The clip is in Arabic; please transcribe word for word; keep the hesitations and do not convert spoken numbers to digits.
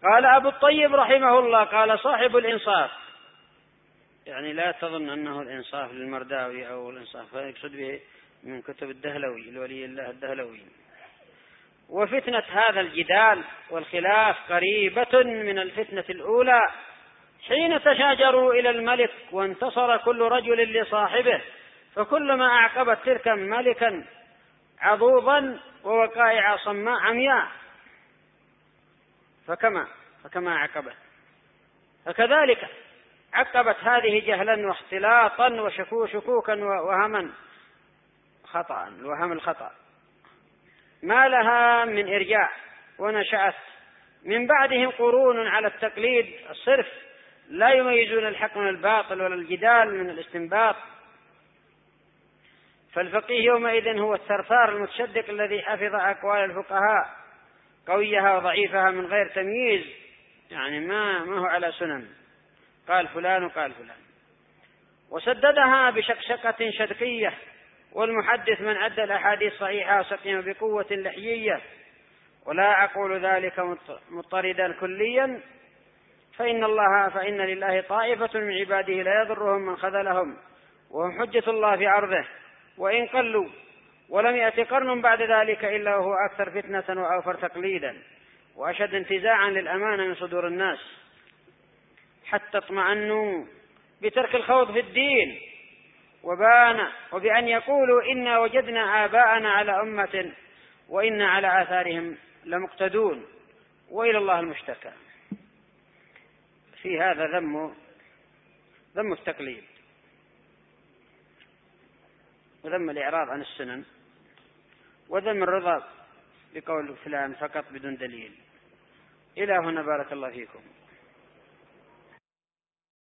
قال أبو الطيب رحمه الله قال صاحب الإنصاف، يعني لا تظن أنه الإنصاف للمرداوي أو الإنصاف، فيقصد به من كتب الدهلوي الولي الله الدهلوي. وفتنة هذا الجدال والخلاف قريبة من الفتنة الأولى حين تشاجروا إلى الملك وانتصر كل رجل لصاحبه، فكلما أعقبت تلك ملكا عضوضا ووقائع صماء عمياء فكما فكما عقبت، فكذلك عقبت هذه جهلا واختلاطا وشكوكا ووهما خطأ الوهم الخطأ ما لها من إرجاع، ونشأت من بعدهم قرون على التقليد الصرف لا يميزون الحق من الباطل ولا الجدال من الاستنباط. فالفقيه يومئذ هو الثرثار المتشدق الذي حفظ أقوال الفقهاء قويها وضعيفها من غير تمييز، يعني ما ما هو على سنن قال فلان وقال فلان، وسددها بشقشقة شدقية. والمحدث من عد الأحاديث صحيحة وسقيم بقوة لحيية. ولا أقول ذلك مضطردا كليا، فإن الله فإن لله طائفة من عباده لا يضرهم من خذلهم، وهم حجة الله في عرضه وإن قلوا، ولم يأت قرن بعد ذلك إلا وهو أكثر فتنة وأوفر تقليدا وأشد انتزاعا للأمانة من صدور الناس، حتى اطمأنوا بترك الخوض في الدين وبان وبأن يقولوا إنا وجدنا آباءنا على أمة وإنا على آثارهم لمقتدون، وإلى الله المشتكى. في هذا ذم ذم التقليد وذم الإعراض عن السنن وذم الرضا بقول فلان فقط بدون دليل. إلى هنا بارك الله فيكم.